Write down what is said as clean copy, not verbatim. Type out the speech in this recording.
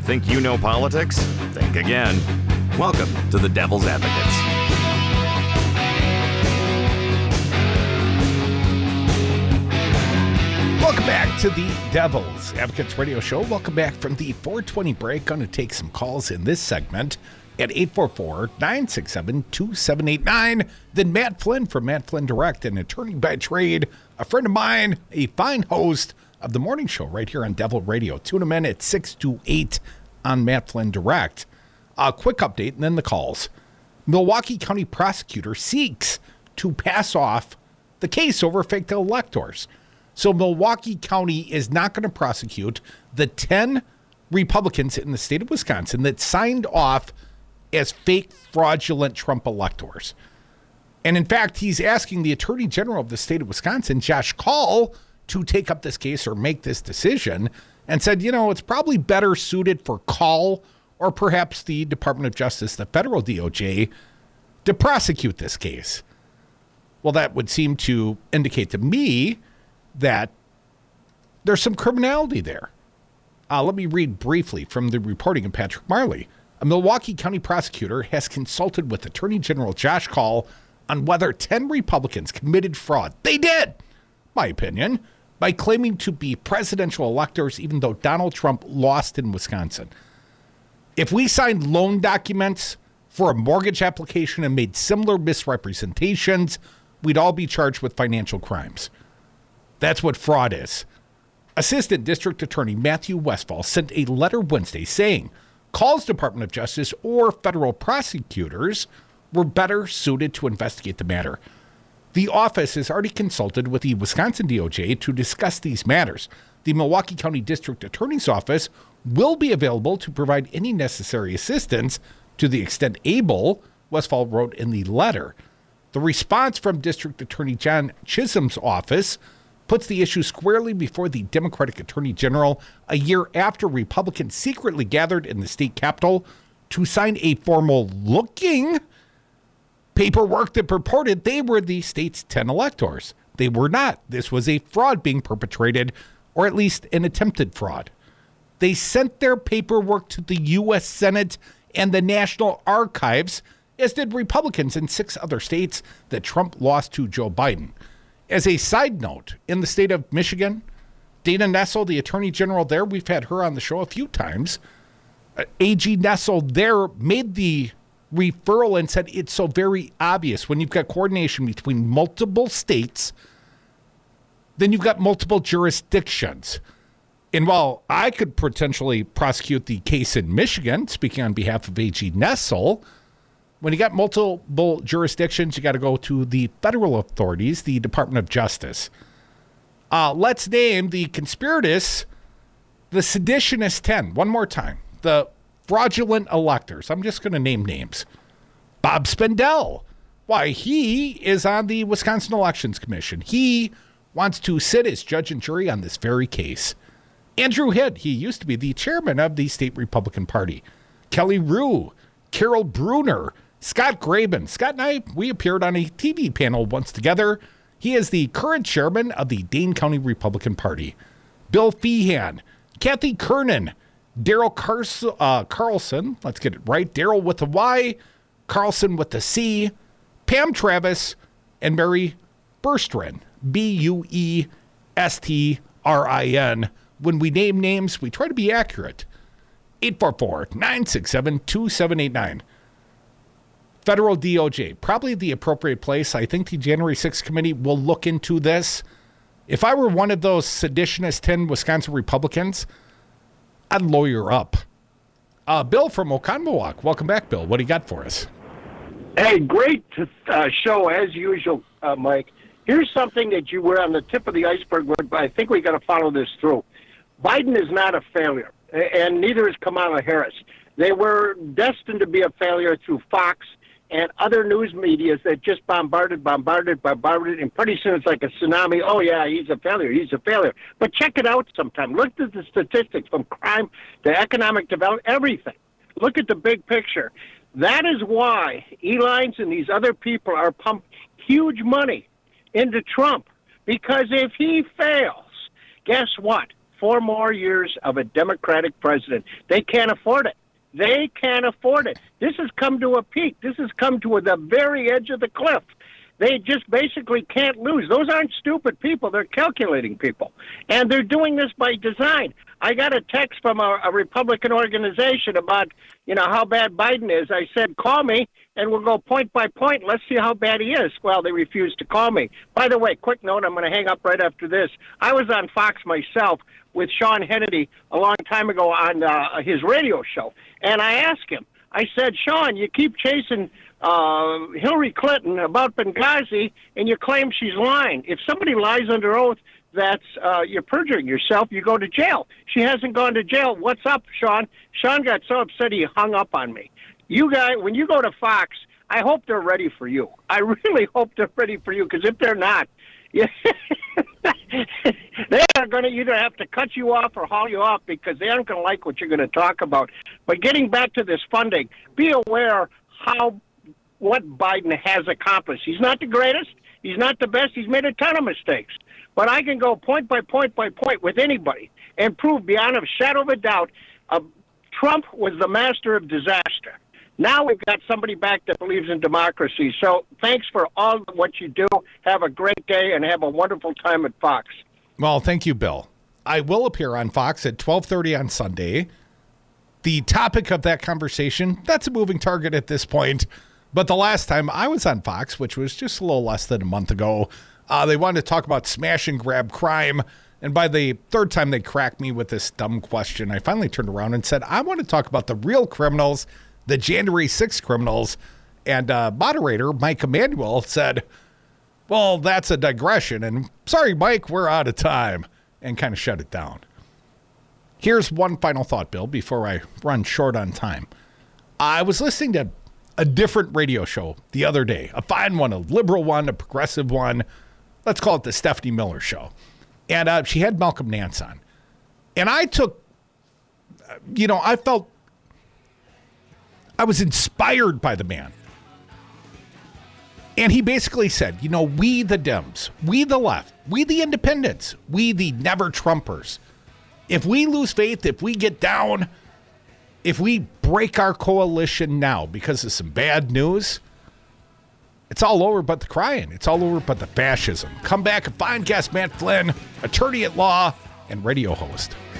Think you know politics? Think again. Welcome to the Devil's Advocates. Welcome back to the Devil's Advocates radio show. Welcome back from the 420 break. Going to take some calls in this segment at 844-967-2789. Then Matt Flynn from Matt Flynn Direct, an attorney by trade, a friend of mine, a fine host of the morning show right here on Devil Radio. Tune him in at 6 to 8 on Matt Flynn Direct. A quick update and then the calls. Milwaukee County prosecutor seeks to pass off the case over fake electors. So Milwaukee County is not going to prosecute the 10 Republicans in the state of Wisconsin that signed off as fake, fraudulent Trump electors. And in fact, he's asking the Attorney General of the state of Wisconsin, Josh Kaul, to take up this case or make this decision, and said, you know, it's probably better suited for Kaul or perhaps the Department of Justice, the federal DOJ, to prosecute this case. Well, that would seem to indicate to me that there's some criminality there. Let me read briefly from the reporting of Patrick Marley. A Milwaukee County prosecutor has consulted with Attorney General Josh Kaul on whether 10 Republicans committed fraud. They did, my opinion, by claiming to be presidential electors even though Donald Trump lost in Wisconsin. If we signed loan documents for a mortgage application and made similar misrepresentations, we'd all be charged with financial crimes. That's what fraud is. Assistant District Attorney Matthew Westfall sent a letter Wednesday saying Kaul's Department of Justice or federal prosecutors were better suited to investigate the matter. The office has already consulted with the Wisconsin DOJ to discuss these matters. The Milwaukee County District Attorney's Office will be available to provide any necessary assistance to the extent able, Westfall wrote in the letter. The response from District Attorney John Chisholm's office puts the issue squarely before the Democratic Attorney General a year after Republicans secretly gathered in the state capitol to sign a formal-looking paperwork that purported they were the state's 10 electors. They were not. This was a fraud being perpetrated, or at least an attempted fraud. They sent their paperwork to the U.S. Senate and the National Archives, as did Republicans in 6 other states that Trump lost to Joe Biden. As a side note, in the state of Michigan, Dana Nessel, the attorney general there, we've had her on the show a few times. AG Nessel there made the referral and said it's so very obvious when you've got coordination between multiple states, then you've got multiple jurisdictions. And while I could potentially prosecute the case in Michigan, speaking on behalf of AG Nessel, when you got multiple jurisdictions, you got to go to the federal authorities, the Department of Justice. Let's name the conspirators, the seditionists 10. One more time. The fraudulent electors. I'm just going to name names. Bob Spindell. Why, he is on the Wisconsin Elections Commission. He wants to sit as judge and jury on this very case. Andrew Hitt. He used to be the chairman of the state Republican Party. Kelly Rue. Carol Bruner. Scott Graben. Scott and I, we appeared on a TV panel once together. He is the current chairman of the Dane County Republican Party. Bill Feehan. Kathy Kernan. Daryl Carlson, let's get it right. Daryl with the Y, Carlson with the C, Pam Travis, and Mary Burstrin, Buestrin. When we name names, we try to be accurate. 844-967-2789. Federal DOJ, probably the appropriate place. I think the January 6th committee will look into this. If I were one of those seditionist 10 Wisconsin Republicans, I'd lawyer up. Bill from Oconomowoc. Welcome back, Bill. What do you got for us? Hey, great show as usual, Mike. Here's something that you were on the tip of the iceberg with, but I think we got to follow this through. Biden is not a failure, and neither is Kamala Harris. They were destined to be a failure through Fox and other news medias that just bombarded, and pretty soon it's like a tsunami. Oh, yeah, he's a failure. But check it out sometime. Look at the statistics from crime to economic development, everything. Look at the big picture. That is why Elines and these other people are pumping huge money into Trump, because if he fails, guess what? 4 more years of a Democratic president. They can't afford it. They can't afford it. This has come to a peak. This has come to the very edge of the cliff. They just basically can't lose. Those aren't stupid people. They're calculating people. And they're doing this by design. I got a text from a Republican organization about, how bad Biden is. I said, call me, and we'll go point by point. Let's see how bad he is. Well, they refused to call me. By the way, quick note, I'm going to hang up right after this. I was on Fox myself with Sean Hannity a long time ago on his radio show. And I asked him, I said, Sean, you keep chasing Hillary Clinton about Benghazi, and you claim she's lying. If somebody lies under oath, that's you're perjuring yourself. You go to jail. She hasn't gone to jail. What's up, Sean? Sean got so upset he hung up on me. You guys, when you go to Fox, I hope they're ready for you. I really hope they're ready for you, because if they're not, they are going to either have to cut you off or haul you off, because they aren't going to like what you're going to talk about. But getting back to this funding, be aware what Biden has accomplished. He's not the greatest. He's not the best. He's made a ton of mistakes. But I can go point by point by point with anybody and prove beyond a shadow of a doubt Trump was the master of disaster. Now we've got somebody back that believes in democracy. So thanks for all of what you do. Have a great day and have a wonderful time at Fox. Well, thank you, Bill. I will appear on Fox at 12:30 on Sunday. The topic of that conversation, that's a moving target at this point. But the last time I was on Fox, which was just a little less than a month ago, they wanted to talk about smash and grab crime. And by the third time they cracked me with this dumb question, I finally turned around and said, I want to talk about the real criminals, the January 6th criminals. And moderator Mike Emanuel said, well, that's a digression. And sorry, Mike, we're out of time. And kind of shut it down. Here's one final thought, Bill, before I run short on time. I was listening to a different radio show the other day, a fine one, a liberal one, a progressive one. Let's call it the Stephanie Miller Show. And she had Malcolm Nance on. And I took, I felt I was inspired by the man. And he basically said, we the Dems, we the left, we the independents, we the never Trumpers, if we lose faith, if we get down, if we break our coalition now because of some bad news, it's all over but the crying. It's all over but the fascism. Come back and find guest Matt Flynn, attorney at law and radio host.